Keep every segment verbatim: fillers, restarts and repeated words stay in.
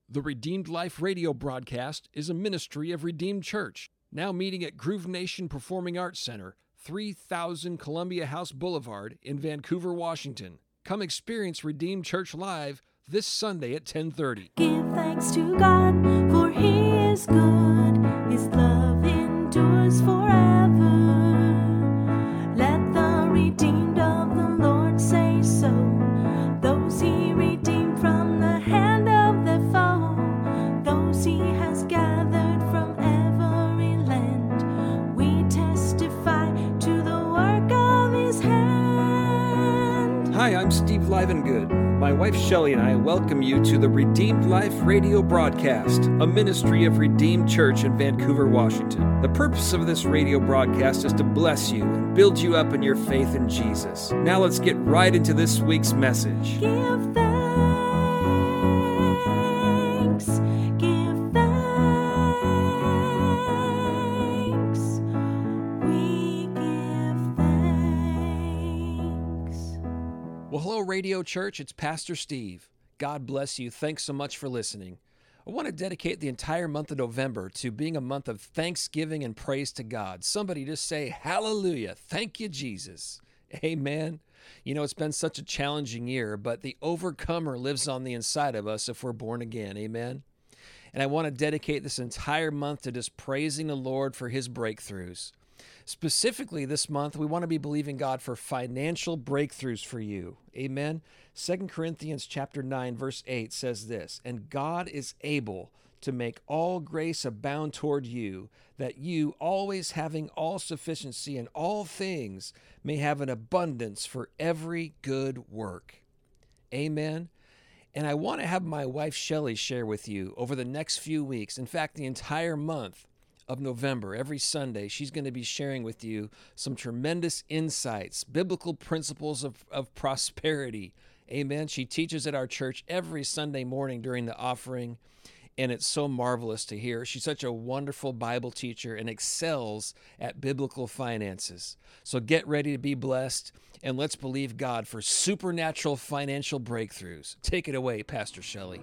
The Redeemed Life radio broadcast is a ministry of Redeemed Church, now meeting at Groove Nation Performing Arts Center, three thousand Columbia House Boulevard in Vancouver, Washington. Come experience Redeemed Church live this Sunday at ten thirty. Give thanks to God, for He is good. His love endures forever. Let the redeemed of the Lord say so. Those He redeemed from the hand of the foe. Those He has gathered from every land. We testify to the work of His hand. Hi, I'm Steve Livengood. My wife Shelley and I welcome you to the Redeemed Life radio broadcast, a ministry of Redeemed Church in Vancouver, Washington. The purpose of this radio broadcast is to bless you and build you up in your faith in Jesus. Now let's get right into this week's message. Give thanks, give thanks, we give thanks. Well, hello, Radio Church. It's Pastor Steve. God bless you. Thanks so much for listening. I want to dedicate the entire month of November to being a month of thanksgiving and praise to God. Somebody just say, hallelujah. Thank you, Jesus. Amen. You know, it's been such a challenging year, but the overcomer lives on the inside of us if we're born again. Amen. And I want to dedicate this entire month to just praising the Lord for His breakthroughs. Specifically this month, we want to be believing God for financial breakthroughs for you. Amen. Second Corinthians chapter nine, verse eight says this, "And God is able to make all grace abound toward you, that you, always having all sufficiency in all things, may have an abundance for every good work." Amen. And I want to have my wife Shelley share with you over the next few weeks, in fact, the entire month of November, every Sunday, she's going to be sharing with you some tremendous insights, biblical principles of, of prosperity. Amen. She teaches at our church every Sunday morning during the offering, and it's so marvelous to hear. She's such a wonderful Bible teacher and excels at biblical finances. So get ready to be blessed, and let's believe God for supernatural financial breakthroughs. Take it away, Pastor Shelley.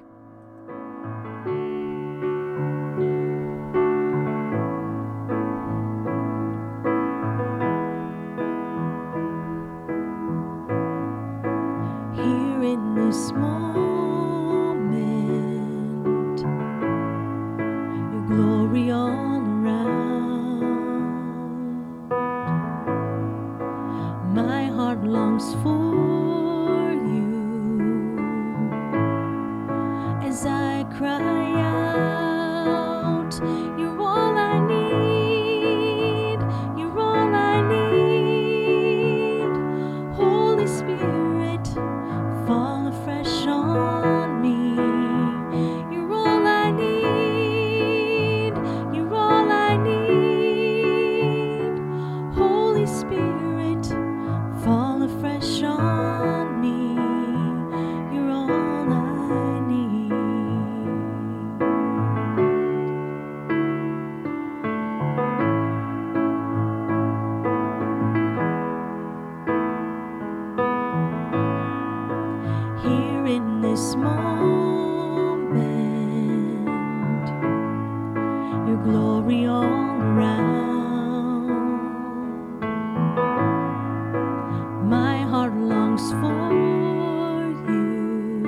Here in this moment, your glory all around. My heart longs for you as I cry out. You're all I need. You're all I need. Holy Spirit, fall afresh on me. You're all I need. You're all I need. Holy Spirit, fall afresh on me. You're all I need. Here in this moment, your glory all around. My heart longs for you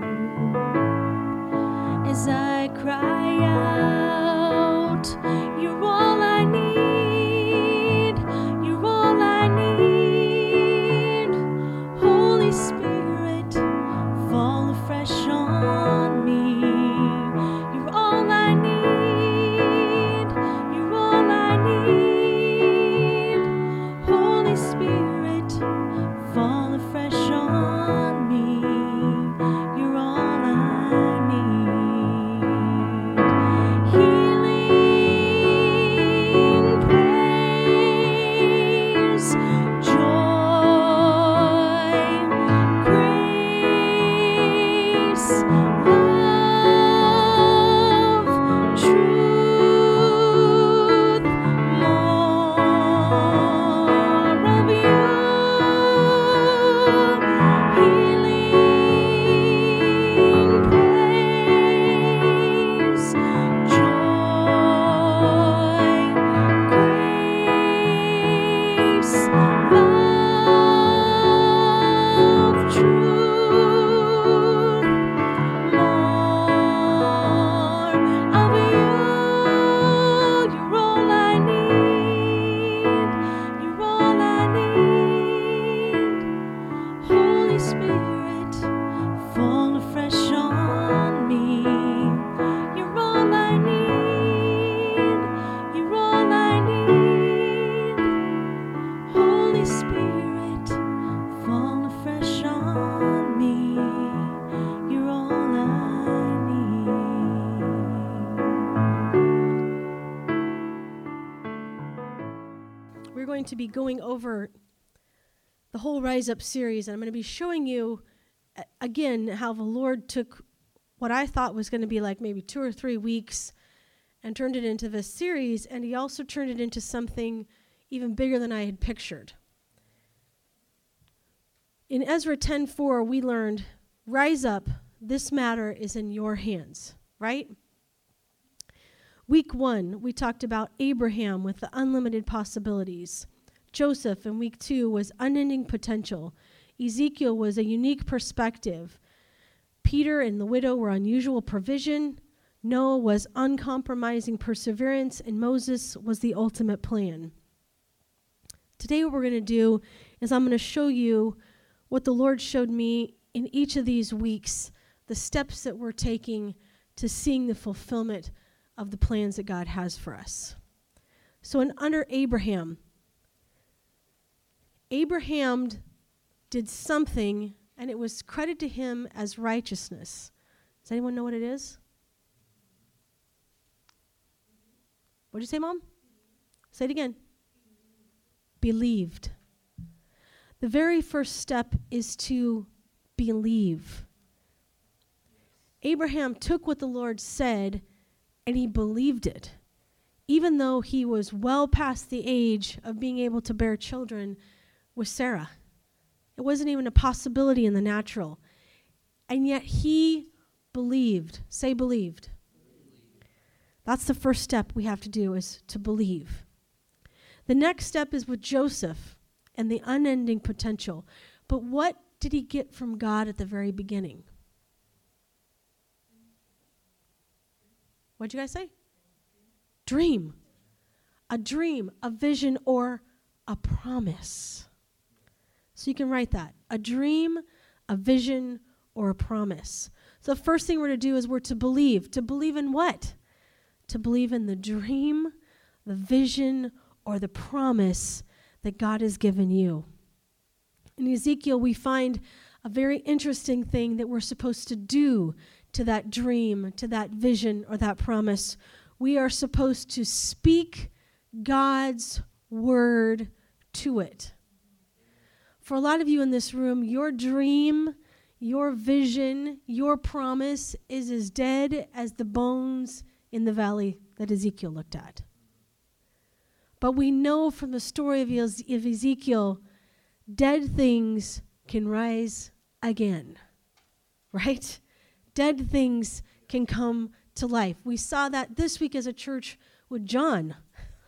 as I cry out. You're all I need. You're all I need. Holy Spirit, fall afresh on me. You're all I need. You're all I need. Holy Spirit, fall afresh on me. You're all I need. going to be going over the whole Rise Up series, and I'm going to be showing you, uh, again, how the Lord took what I thought was going to be like maybe two or three weeks and turned it into this series, and he also turned it into something even bigger than I had pictured. In Ezra ten four, we learned, rise up, this matter is in your hands, right? Week one, we talked about Abraham with the unlimited possibilities. Joseph in week two was unending potential. Ezekiel was a unique perspective. Peter and the widow were unusual provision. Noah was uncompromising perseverance, and Moses was the ultimate plan. Today what we're going to do is I'm going to show you what the Lord showed me in each of these weeks, the steps that we're taking to seeing the fulfillment of the plans that God has for us. So in under Abraham, Abraham did something, and it was credited to him as righteousness. Does anyone know what it is? What did you say, Mom? Say it again. Believed. The very first step is to believe. Abraham took what the Lord said and he believed it. Even though he was well past the age of being able to bear children with Sarah. It wasn't even a possibility in the natural. And yet he believed. Say believed. That's the first step we have to do, is to believe. The next step is with Joseph and the unending potential. But what did he get from God at the very beginning? What'd you guys say? Dream. A dream, a vision, or a promise. So you can write that. A dream, a vision, or a promise. So the first thing we're to do is we're to believe. To believe in what? To believe in the dream, the vision, or the promise that God has given you. In Ezekiel, we find a very interesting thing that we're supposed to do to that dream, to that vision, or that promise. We are supposed to speak God's word to it. For a lot of you in this room, your dream, your vision, your promise is as dead as the bones in the valley that Ezekiel looked at. But we know from the story of, Ez- of Ezekiel, dead things can rise again, right? Dead things can come to life. We saw that this week as a church with John,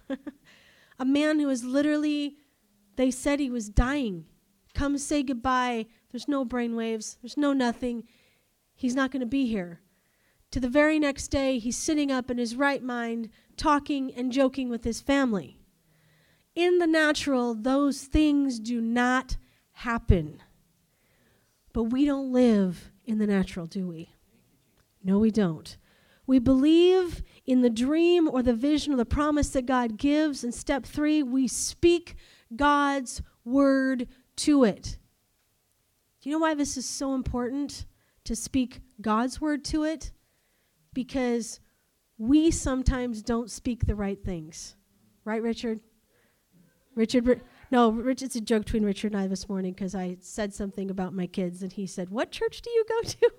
a man who was literally, they said he was dying. Come say goodbye. There's no brainwaves. There's no nothing. He's not going to be here. To the very next day, he's sitting up in his right mind, talking and joking with his family. In the natural, those things do not happen. But we don't live in the natural, do we? No, we don't. We believe in the dream or the vision or the promise that God gives. And step three, we speak God's word to it. Do you know why this is so important to speak God's word to it? Because we sometimes don't speak the right things. Right, Richard? Richard, no, Rich, it's a joke between Richard and I this morning because I said something about my kids and he said, "What church do you go to?"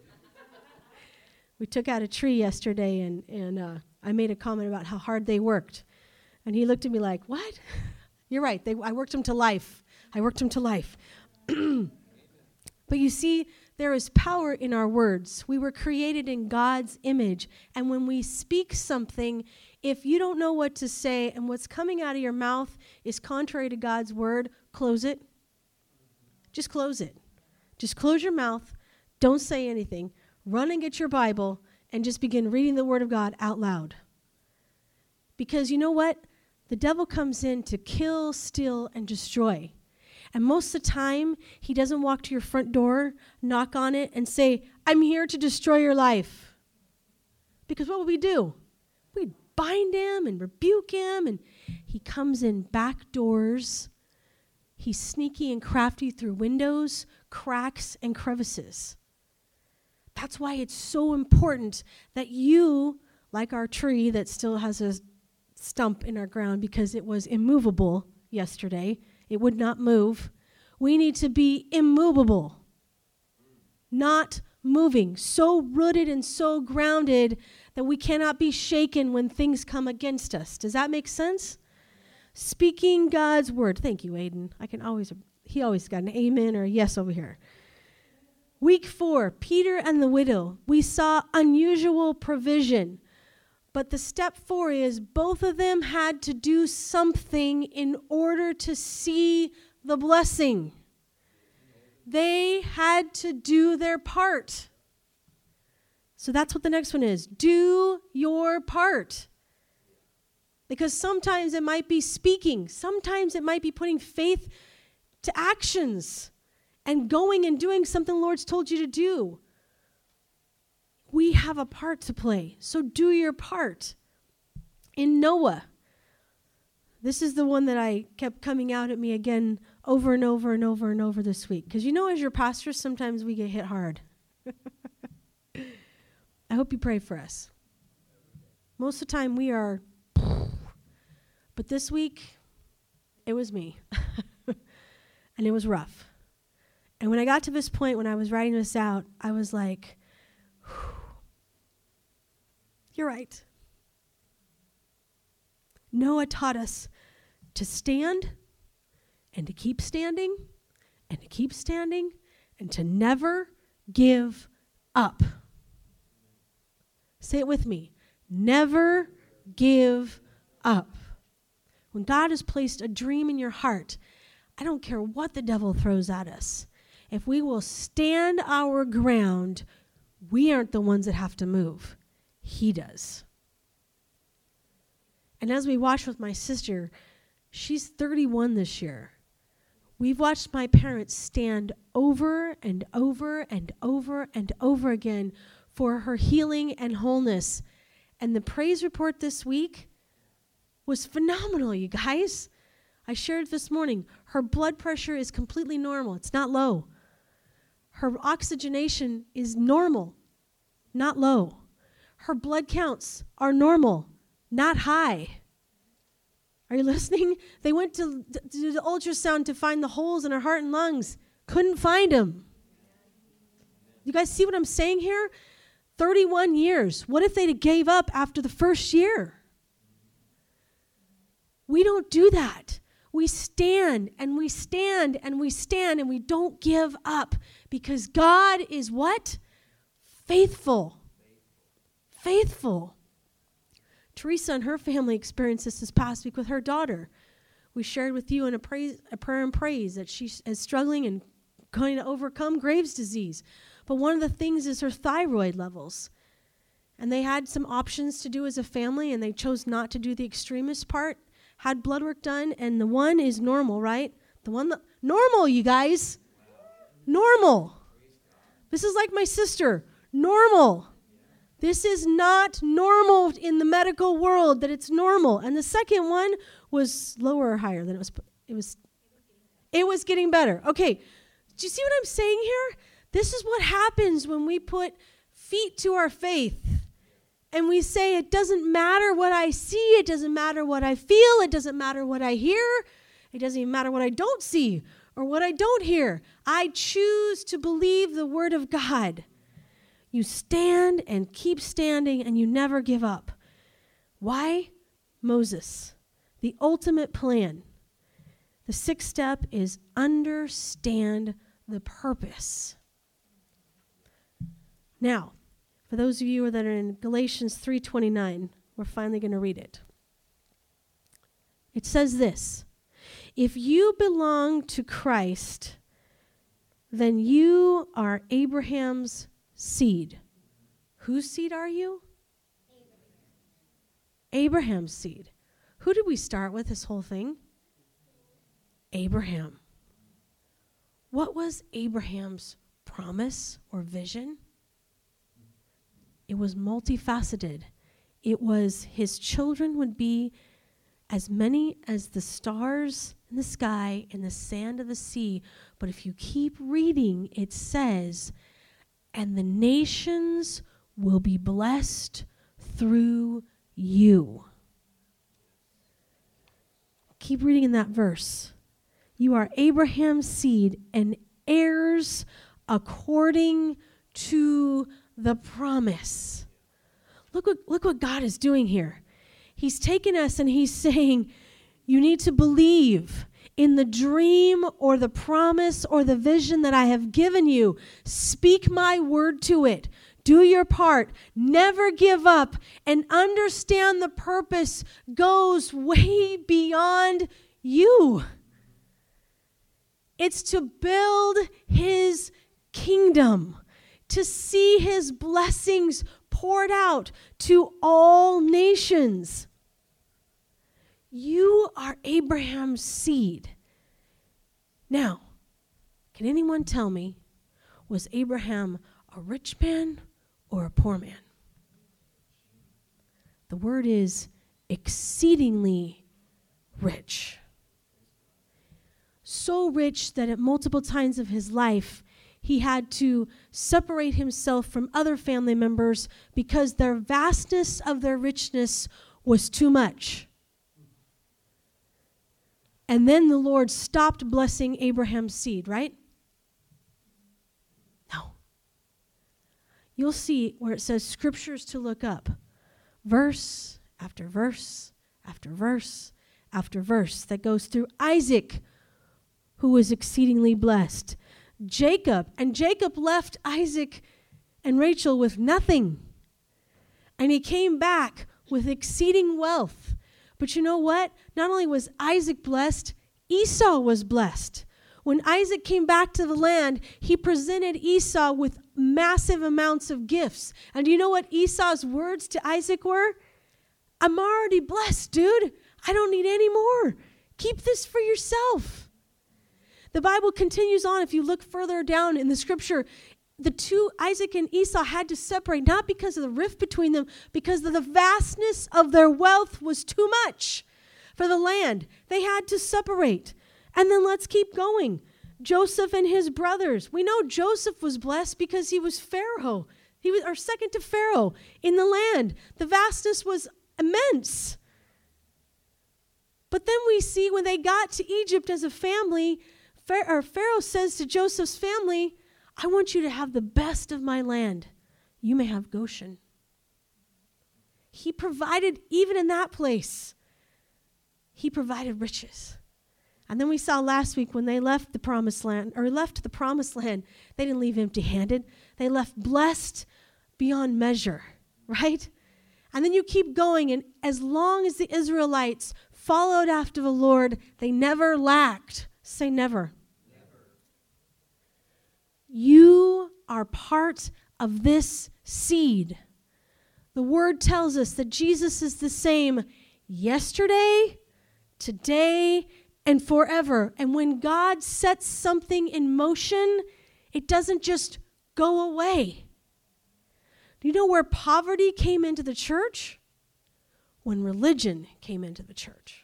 We took out a tree yesterday and, and uh, I made a comment about how hard they worked. And he looked at me like, "What?" You're right. They, I worked them to life. I worked them to life. But you see, there is power in our words. We were created in God's image. And when we speak something, if you don't know what to say and what's coming out of your mouth is contrary to God's word, close it. Just close it. Just close your mouth. Don't say anything. Run and get your Bible and just begin reading the word of God out loud. Because you know what? The devil comes in to kill, steal, and destroy. And most of the time, he doesn't walk to your front door, knock on it, and say, "I'm here to destroy your life." Because what would we do? We'd bind him and rebuke him, and he comes in back doors. He's sneaky and crafty through windows, cracks, and crevices. That's why it's so important that you, like our tree that still has a stump in our ground because it was immovable yesterday. It would not move. We need to be immovable, not moving, so rooted and so grounded that we cannot be shaken when things come against us. Does that make sense? Speaking God's word. Thank you, Aiden. I can always, he always got an amen or a yes over here. Week four, Peter and the widow. We saw unusual provision. But the step four is both of them had to do something in order to see the blessing. They had to do their part. So that's what the next one is. Do your part. Because sometimes it might be speaking. Sometimes it might be putting faith to actions and going and doing something the Lord's told you to do. We have a part to play. So do your part. In Noah, this is the one that I kept coming out at me again over and over and over and over this week. Because you know, as your pastors, sometimes we get hit hard. I hope you pray for us. Most of the time we are, but this week, it was me. And it was rough. And when I got to this point, when I was writing this out, I was like, you're right. Noah taught us to stand and to keep standing and to keep standing and to never give up. Say it with me. Never give up. When God has placed a dream in your heart, I don't care what the devil throws at us. If we will stand our ground, we aren't the ones that have to move. He does. And as we watch with my sister, she's thirty-one this year. We've watched my parents stand over and over and over and over again for her healing and wholeness. And the praise report this week was phenomenal, you guys. I shared this morning. Her blood pressure is completely normal. It's not low. Her oxygenation is normal, not low. Her blood counts are normal, not high. Are you listening? They went to, to do the ultrasound to find the holes in her heart and lungs. Couldn't find them. You guys see what I'm saying here? thirty-one years. What if they gave up after the first year? We don't do that. We stand and we stand and we stand and we don't give up because God is what? Faithful. Faithful. Teresa and her family experienced this this past week with her daughter. We shared with you in a, praise, a prayer and praise that she is struggling and going to overcome Graves' disease. But one of the things is her thyroid levels. And they had some options to do as a family, and they chose not to do the extremist part. Had blood work done, and the one is normal, right? The one that, normal, you guys. Normal. This is like my sister. Normal. This is not normal in the medical world that it's normal. And the second one was lower or higher than it was. It was, it was getting better. Okay. Do you see what I'm saying here? This is what happens when we put feet to our faith. And we say, it doesn't matter what I see. It doesn't matter what I feel. It doesn't matter what I hear. It doesn't even matter what I don't see or what I don't hear. I choose to believe the word of God. You stand and keep standing and you never give up. Why? Moses, the ultimate plan. The sixth step is understand the purpose. Now, for those of you that are in Galatians three twenty-nine, we're finally going to read it. It says this, if you belong to Christ, then you are Abraham's seed. Whose seed are you? Abraham. Abraham's seed. Who did we start with this whole thing? Abraham. What was Abraham's promise or vision? It was multifaceted. It was his children would be as many as the stars in the sky and the sand of the sea. But if you keep reading, it says, and the nations will be blessed through you. Keep reading in that verse. You are Abraham's seed and heirs according to the promise. Look what, look what God is doing here. He's taken us and he's saying, you need to believe in the dream or the promise or the vision that I have given you. Speak my word to it. Do your part. Never give up, and understand the purpose goes way beyond you. It's to build his kingdom, to see his blessings poured out to all nations. You are Abraham's seed. Now, can anyone tell me, was Abraham a rich man or a poor man? The word is exceedingly rich. So rich that at multiple times of his life, he had to separate himself from other family members because their vastness of their richness was too much. And then the Lord stopped blessing Abraham's seed, right? No. You'll see where it says scriptures to look up. Verse after verse after verse after verse that goes through Isaac, who was exceedingly blessed. Jacob, and Jacob left Isaac and Rachel with nothing. And he came back with exceeding wealth. But you know what? Not only was Isaac blessed, Esau was blessed. When Isaac came back to the land, he presented Esau with massive amounts of gifts. And do you know what Esau's words to Isaac were? I'm already blessed, dude. I don't need any more. Keep this for yourself. The Bible continues on. If you look further down in the scripture, the two, Isaac and Esau, had to separate, not because of the rift between them, because of the vastness of their wealth was too much for the land. They had to separate. And then let's keep going. Joseph and his brothers. We know Joseph was blessed because he was Pharaoh. He was, or second to Pharaoh in the land. The vastness was immense. But then we see when they got to Egypt as a family, Pharaoh says to Joseph's family, I want you to have the best of my land. You may have Goshen. He provided, even in that place, he provided riches. And then we saw last week when they left the promised land, or left the promised land, they didn't leave empty-handed. They left blessed beyond measure, right? And then you keep going, and as long as the Israelites followed after the Lord, they never lacked. Say never. You are part of this seed. The word tells us that Jesus is the same yesterday, today, and forever. And when God sets something in motion, it doesn't just go away. Do you know where poverty came into the church? When religion came into the church.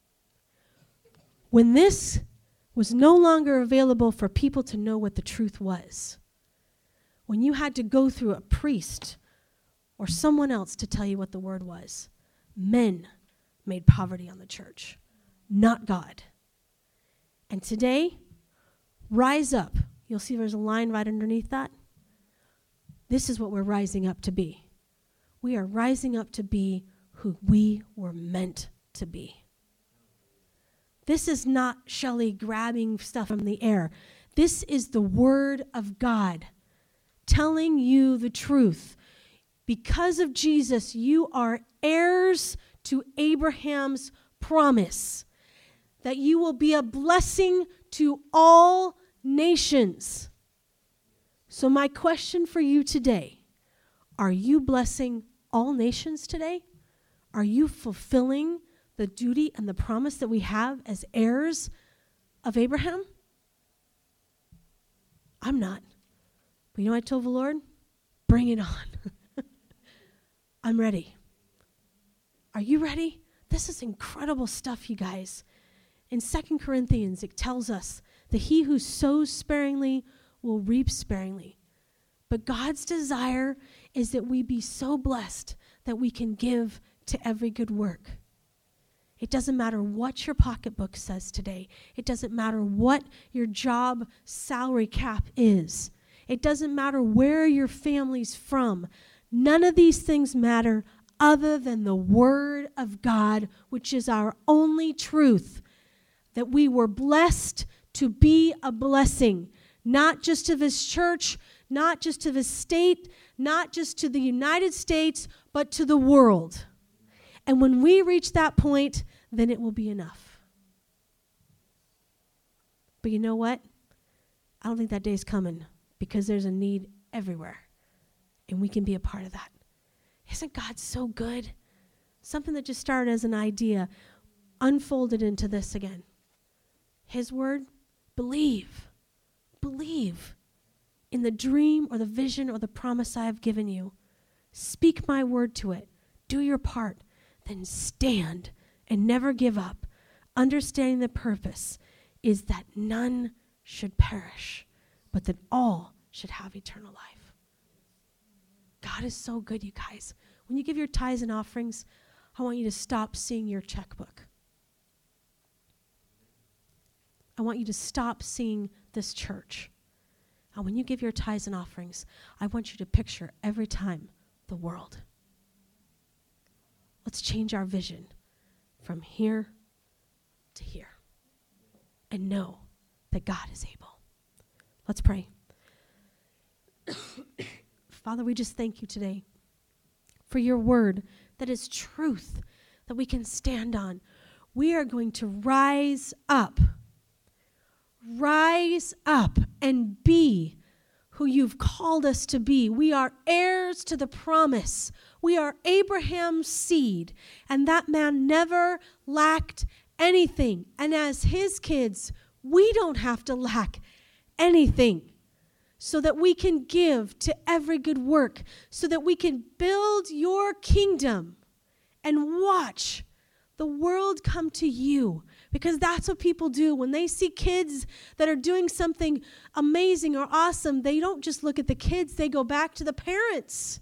When this was no longer available for people to know what the truth was. When you had to go through a priest or someone else to tell you what the word was. Men made poverty on the church, not God. And today, rise up. You'll see there's a line right underneath that. This is what we're rising up to be. We are rising up to be who we were meant to be. This is not Shelley grabbing stuff from the air. This is the word of God telling you the truth. Because of Jesus, you are heirs to Abraham's promise that you will be a blessing to all nations. So my question for you today, are you blessing all nations today? Are you fulfilling the duty and the promise that we have as heirs of Abraham? I'm not. But you know what I told the Lord? Bring it on. I'm ready. Are you ready? This is incredible stuff, you guys. In Second Corinthians, it tells us that he who sows sparingly will reap sparingly. But God's desire is that we be so blessed that we can give to every good work. It doesn't matter what your pocketbook says today. It doesn't matter what your job salary cap is. It doesn't matter where your family's from. None of these things matter other than the Word of God, which is our only truth, that we were blessed to be a blessing, not just to this church, not just to this state, not just to the United States, but to the world. And when we reach that point, then it will be enough. But you know what? I don't think that day's coming, because there's a need everywhere, and we can be a part of that. Isn't God so good? Something that just started as an idea unfolded into this again. His word, believe. Believe in the dream or the vision or the promise I have given you. Speak my word to it. Do your part. Then stand and never give up. Understanding the purpose is that none should perish, but that all should have eternal life. God is so good, you guys. When you give your tithes and offerings, I want you to stop seeing your checkbook. I want you to stop seeing this church. And when you give your tithes and offerings, I want you to picture every time the world. Let's change our vision from here to here and know that God is able. Let's pray. Father, we just thank you today for your word that is truth that we can stand on. We are going to rise up, rise up and be who you've called us to be. We are heirs to the promise. We are Abraham's seed, and that man never lacked anything. And as his kids, we don't have to lack anything, so that we can give to every good work, so that we can build your kingdom and watch the world come to you. Because that's what people do. When they see kids that are doing something amazing or awesome, they don't just look at the kids, they go back to the parents.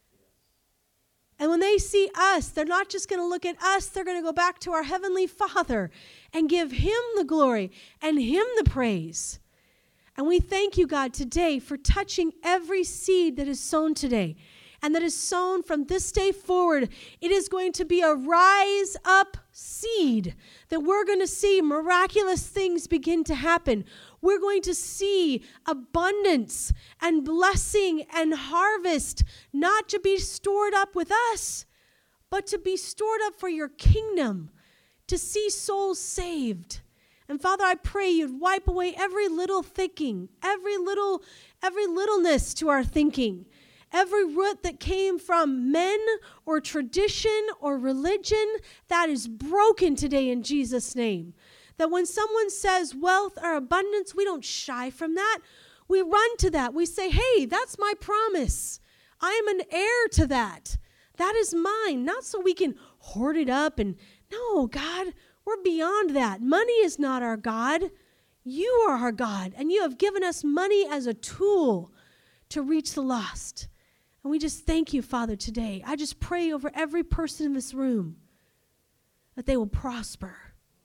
And when they see us, they're not just going to look at us, they're going to go back to our Heavenly Father and give him the glory and him the praise. And we thank you, God, today for touching every seed that is sown today and that is sown from this day forward. It is going to be a rise up seed that we're going to see miraculous things begin to happen. We're going to see abundance and blessing and harvest, not to be stored up with us, but to be stored up for your kingdom, to see souls saved. And Father, I pray you'd wipe away every little thinking, every little, every littleness to our thinking, every root that came from men or tradition or religion that is broken today in Jesus' name. That when someone says wealth or abundance, we don't shy from that. We run to that. We say, hey, that's my promise. I am an heir to that. That is mine. Not so we can hoard it up and, no, God, we're beyond that. Money is not our God. You are our God, and you have given us money as a tool to reach the lost. And we just thank you, Father, today. I just pray over every person in this room that they will prosper.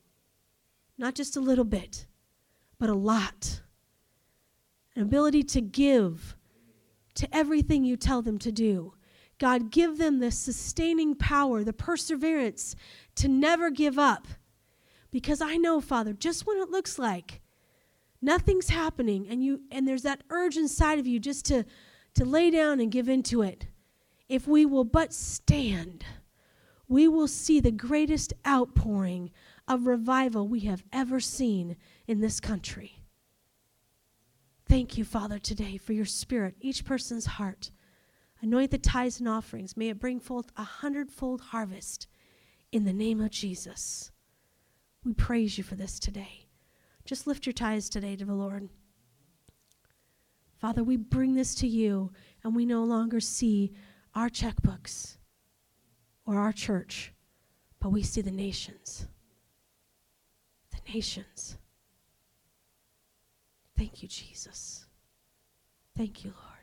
Not just a little bit, but a lot. An ability to give to everything you tell them to do. God, give them the sustaining power, the perseverance to never give up. Because I know, Father, just when it looks like nothing's happening and you and there's that urge inside of you just to, to lay down and give into it, if we will but stand, we will see the greatest outpouring of revival we have ever seen in this country. Thank you, Father, today for your spirit, each person's heart. Anoint the tithes and offerings. May it bring forth a hundredfold harvest in the name of Jesus. We praise you for this today. Just lift your tithes today to the Lord. Father, we bring this to you, and we no longer see our checkbooks or our church, but we see the nations. The nations. Thank you, Jesus. Thank you, Lord.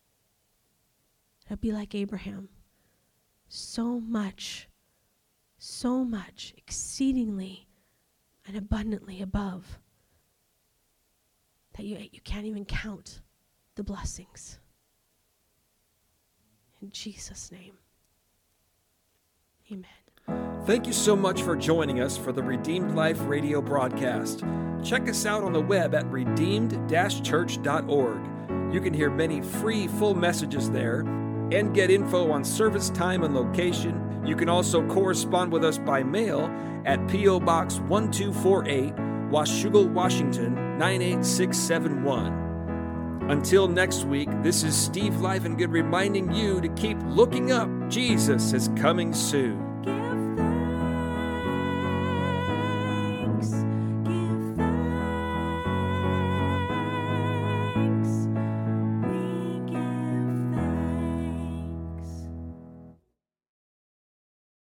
It'll be like Abraham. So much so much, exceedingly and abundantly above, that you, you can't even count the blessings. In Jesus' name, amen. Thank you so much for joining us for the Redeemed Life radio broadcast. Check us out on the web at redeemed dash church dot org. You can hear many free full messages there and get info on service time and location. You can also correspond with us by mail at P O Box one two four eight, Washougal, Washington nine eight six seven one. Until next week, this is Steve Livengood reminding you to keep looking up. Jesus is coming soon.